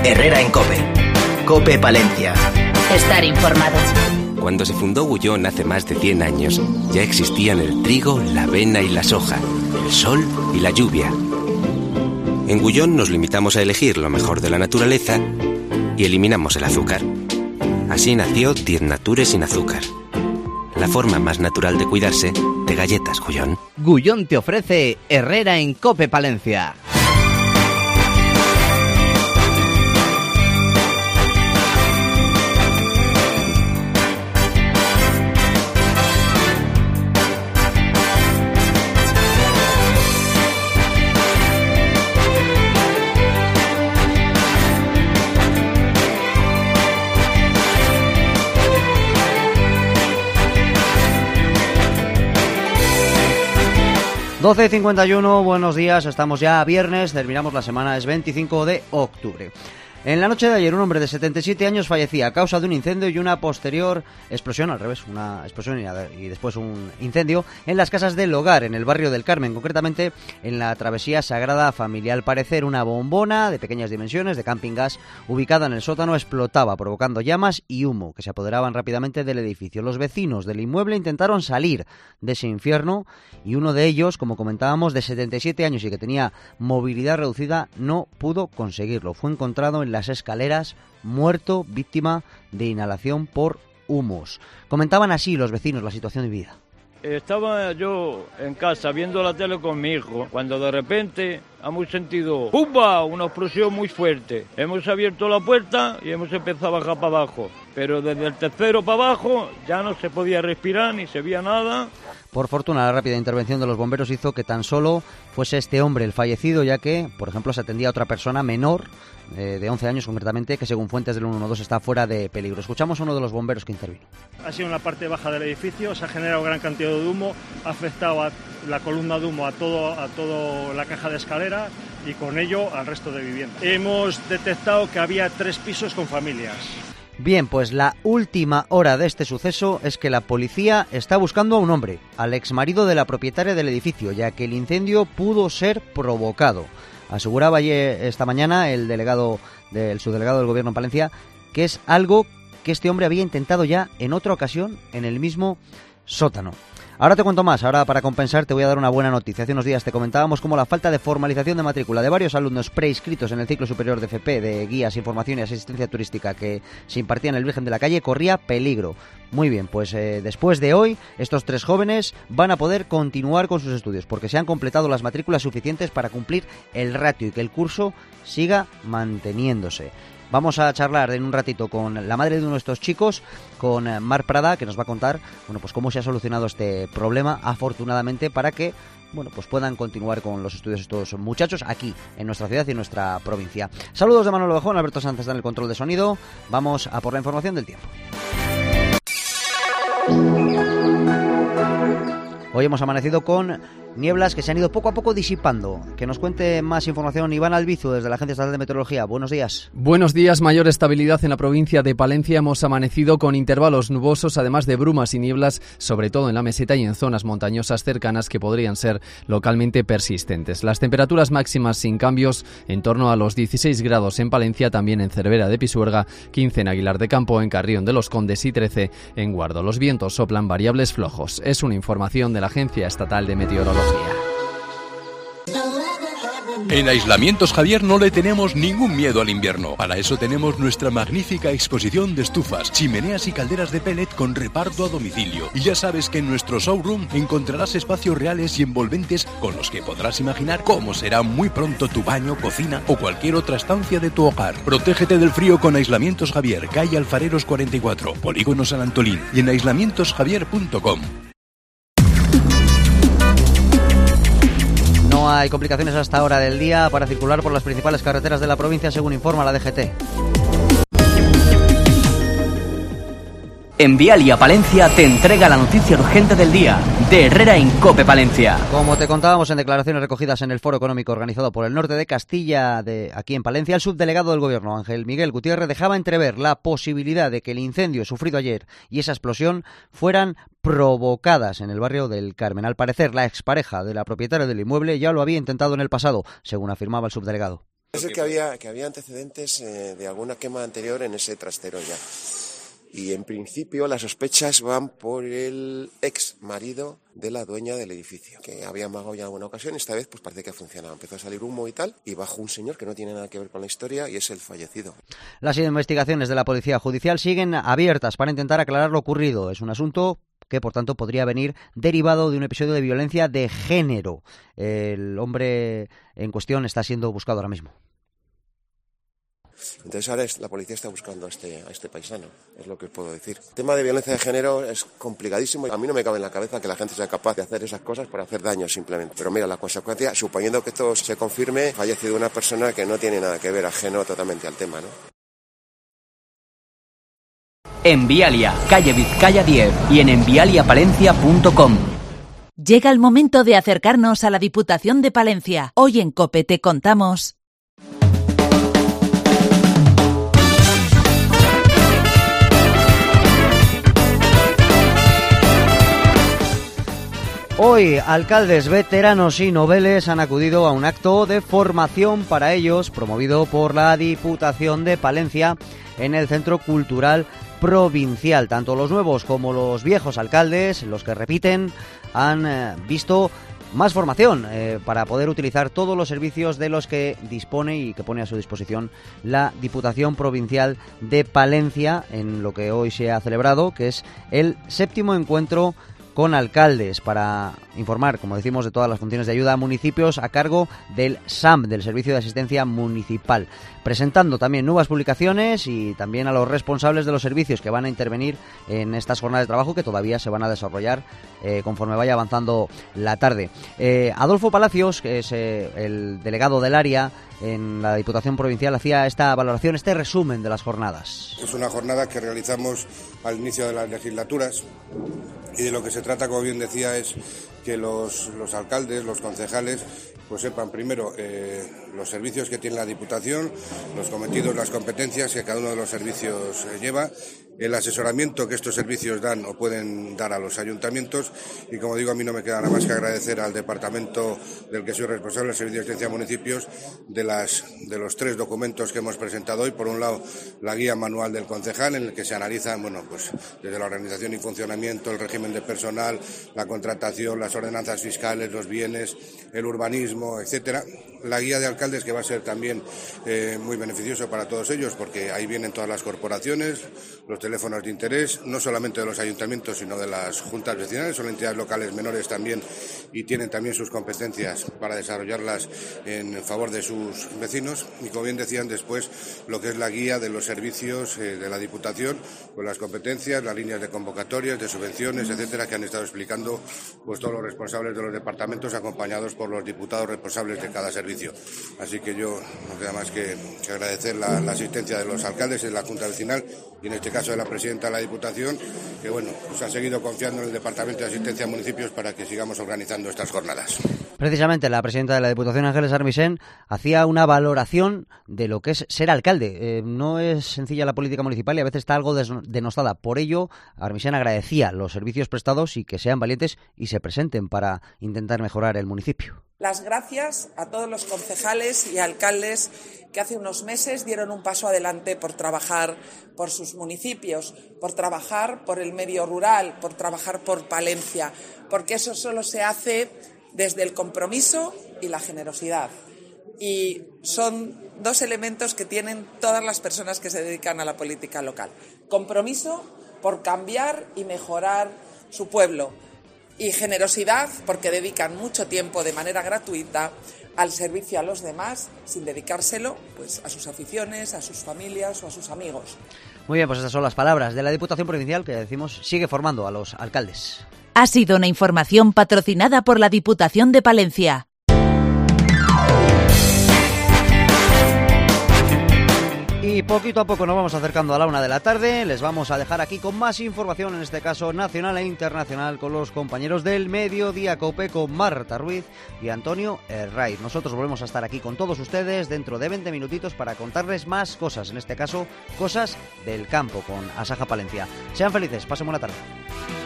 Herrera en COPE. COPE Palencia. Estar informado. Cuando se fundó Gullón hace más de 100 años, ya existían el trigo, la avena y la soja, el sol y la lluvia. En Gullón nos limitamos a elegir lo mejor de la naturaleza y eliminamos el azúcar. Así nació 10 Nature sin azúcar. La forma más natural de cuidarse de galletas Gullón. Gullón te ofrece Herrera en COPE Palencia. Doce y 51, buenos días, estamos ya a viernes, terminamos la semana, es 25 de octubre. En la noche de ayer un hombre de 77 años fallecía a causa de un incendio y una posterior explosión, una explosión y después un incendio en las casas del Hogar, en el barrio del Carmen, concretamente en la travesía Sagrada Familia. Al parecer una bombona de pequeñas dimensiones de camping gas ubicada en el sótano explotaba, provocando llamas y humo que se apoderaban rápidamente del edificio. Los vecinos del inmueble intentaron salir de ese infierno y uno de ellos, como comentábamos, de 77 años y que tenía movilidad reducida, no pudo conseguirlo. Fue encontrado en las escaleras, muerto, víctima de inhalación por humos. Comentaban así los vecinos la situación vivida. Estaba yo en casa viendo la tele con mi hijo, cuando de repente hemos sentido ¡pumba! Una explosión muy fuerte. Hemos abierto la puerta y hemos empezado a bajar para abajo. Pero desde el tercero para abajo ya no se podía respirar ni se veía nada. Por fortuna, la rápida intervención de los bomberos hizo que tan solo fuese este hombre el fallecido, ya que, por ejemplo, se atendía a otra persona menor, de 11 años concretamente, que según fuentes del 112 está fuera de peligro. Escuchamos a uno de los bomberos que intervino. Ha sido en la parte baja del edificio, se ha generado gran cantidad de humo, ha afectado a la columna de humo a toda la caja de escalera y con ello al resto de viviendas. Hemos detectado que había 3 pisos con familias. Bien, pues la última hora de este suceso es que la policía está buscando a un hombre, al exmarido de la propietaria del edificio, ya que el incendio pudo ser provocado. Aseguraba esta mañana el subdelegado del Gobierno en Palencia que es algo que este hombre había intentado ya en otra ocasión en el mismo sótano. Ahora te cuento más, ahora para compensar te voy a dar una buena noticia. Hace unos días te comentábamos cómo la falta de formalización de matrícula de varios alumnos preinscritos en el ciclo superior de FP, de guías, información y asistencia turística que se impartía en el Virgen de la Calle, corría peligro. Muy bien, pues después de hoy, estos 3 jóvenes van a poder continuar con sus estudios porque se han completado las matrículas suficientes para cumplir el ratio y que el curso siga manteniéndose. Vamos a charlar en un ratito con la madre de uno de estos chicos, con Mar Prada, que nos va a contar pues cómo se ha solucionado este problema, afortunadamente, para que pues puedan continuar con los estudios estos muchachos aquí, en nuestra ciudad y en nuestra provincia. Saludos de Manuel Ovejón, Alberto Sánchez está en el control de sonido. Vamos a por la información del tiempo. Hoy hemos amanecido con nieblas que se han ido poco a poco disipando. Que nos cuente más información Iván Albizu desde la Agencia Estatal de Meteorología. Buenos días. Buenos días. Mayor estabilidad en la provincia de Palencia. Hemos amanecido con intervalos nubosos, además de brumas y nieblas, sobre todo en la meseta y en zonas montañosas cercanas que podrían ser localmente persistentes. Las temperaturas máximas sin cambios, en torno a los 16 grados en Palencia, también en Cervera de Pisuerga, 15 en Aguilar de Campo, en Carrión de los Condes y 13 en Guardo. Los vientos soplan variables flojos. Es una información de la Agencia Estatal de Meteorología. En Aislamientos Javier no le tenemos ningún miedo al invierno. Para eso tenemos nuestra magnífica exposición de estufas, chimeneas y calderas de pellet con reparto a domicilio. Y ya sabes que en nuestro showroom encontrarás espacios reales y envolventes con los que podrás imaginar cómo será muy pronto tu baño, cocina o cualquier otra estancia de tu hogar. Protégete del frío con Aislamientos Javier, calle Alfareros 44, Polígono San Antolín y en aislamientosjavier.com. No hay complicaciones hasta ahora del día para circular por las principales carreteras de la provincia, según informa la DGT. En Vialia Palencia te entrega la noticia urgente del día de Herrera en COPE Palencia. Como te contábamos en declaraciones recogidas en el Foro Económico organizado por el Norte de Castilla, aquí en Palencia, el subdelegado del Gobierno, Ángel Miguel Gutiérrez, dejaba entrever la posibilidad de que el incendio sufrido ayer y esa explosión fueran provocadas en el barrio del Carmen. Al parecer, la expareja de la propietaria del inmueble ya lo había intentado en el pasado, según afirmaba el subdelegado. Es el que había antecedentes de alguna quema anterior en ese trastero ya. Y en principio las sospechas van por el ex marido de la dueña del edificio, que había amagado ya en alguna ocasión y esta vez pues parece que ha funcionado. Empezó a salir humo y tal, y bajó un señor que no tiene nada que ver con la historia y es el fallecido. Las investigaciones de la Policía Judicial siguen abiertas para intentar aclarar lo ocurrido. Es un asunto que, por tanto, podría venir derivado de un episodio de violencia de género. El hombre en cuestión está siendo buscado ahora mismo. Entonces ahora la policía está buscando a este paisano, es lo que os puedo decir. El tema de violencia de género es complicadísimo. A mí no me cabe en la cabeza que la gente sea capaz de hacer esas cosas para hacer daño simplemente. Pero mira, la consecuencia, suponiendo que esto se confirme, ha fallecido una persona que no tiene nada que ver, ajeno totalmente al tema, ¿no? En Vialia, calle Vizcaya 10 y en envialiapalencia.com. Llega el momento de acercarnos a la Diputación de Palencia. Hoy en COPE te contamos... Hoy, alcaldes veteranos y noveles han acudido a un acto de formación para ellos, promovido por la Diputación de Palencia en el Centro Cultural Provincial. Tanto los nuevos como los viejos alcaldes, los que repiten, han visto más formación para poder utilizar todos los servicios de los que dispone y que pone a su disposición la Diputación Provincial de Palencia en lo que hoy se ha celebrado, que es el 7º encuentro con alcaldes, para informar, como decimos, de todas las funciones de ayuda a municipios a cargo del SAM, del Servicio de Asistencia Municipal, presentando también nuevas publicaciones y también a los responsables de los servicios que van a intervenir en estas jornadas de trabajo que todavía se van a desarrollar conforme vaya avanzando la tarde. Adolfo Palacios, que es el delegado del área en la Diputación Provincial, hacía esta valoración, este resumen de las jornadas. Es una jornada que realizamos al inicio de las legislaturas y de lo que se trata, como bien decía, es que los alcaldes, los concejales, pues sepan primero los servicios que tiene la Diputación, los cometidos, las competencias que cada uno de los servicios lleva, el asesoramiento que estos servicios dan o pueden dar a los ayuntamientos y, como digo, a mí no me queda nada más que agradecer al departamento del que soy responsable, el Servicio de Asistencia a Municipios, de los 3 documentos que hemos presentado hoy. Por un lado, la guía manual del concejal, en el que se analizan, bueno, pues desde la organización y funcionamiento, el régimen de personal, la contratación, las ordenanzas fiscales, los bienes, el urbanismo, etcétera. La guía de alcaldes, que va a ser también muy beneficioso para todos ellos, porque ahí vienen todas las corporaciones, los teléfonos de interés, no solamente de los ayuntamientos, sino de las juntas vecinales, son entidades locales menores también y tienen también sus competencias para desarrollarlas en favor de sus vecinos. Y como bien decían después, lo que es la guía de los servicios de la Diputación, con las competencias, las líneas de convocatorias, de subvenciones, etcétera, que han estado explicando pues todos los responsables de los departamentos, acompañados por los diputados responsables de cada servicio. Así que yo no queda más que agradecer la asistencia de los alcaldes en la Junta Vecinal y en este caso de la presidenta de la Diputación, que bueno, pues ha seguido confiando en el Departamento de Asistencia a Municipios para que sigamos organizando estas jornadas. Precisamente la presidenta de la Diputación, Ángeles Armisen, hacía una valoración de lo que es ser alcalde. No es sencilla la política municipal y a veces está algo denostada. Por ello, Armisen agradecía los servicios prestados y que sean valientes y se presenten para intentar mejorar el municipio. Las gracias a todos los concejales y alcaldes que hace unos meses dieron un paso adelante por trabajar por sus municipios, por trabajar por el medio rural, por trabajar por Palencia, porque eso solo se hace desde el compromiso y la generosidad. Y son 2 elementos que tienen todas las personas que se dedican a la política local. Compromiso por cambiar y mejorar su pueblo. Y generosidad porque dedican mucho tiempo de manera gratuita al servicio a los demás, sin dedicárselo pues a sus aficiones, a sus familias o a sus amigos. Muy bien, pues estas son las palabras de la Diputación Provincial, que decimos sigue formando a los alcaldes. Ha sido una información patrocinada por la Diputación de Palencia. Y poquito a poco nos vamos acercando a la 1 de la tarde. Les vamos a dejar aquí con más información, en este caso nacional e internacional, con los compañeros del Mediodía Cope, con Marta Ruiz y Antonio Herraiz. Nosotros volvemos a estar aquí con todos ustedes dentro de 20 minutitos para contarles más cosas, en este caso cosas del campo, con Asaja Palencia. Sean felices, pasen buena tarde.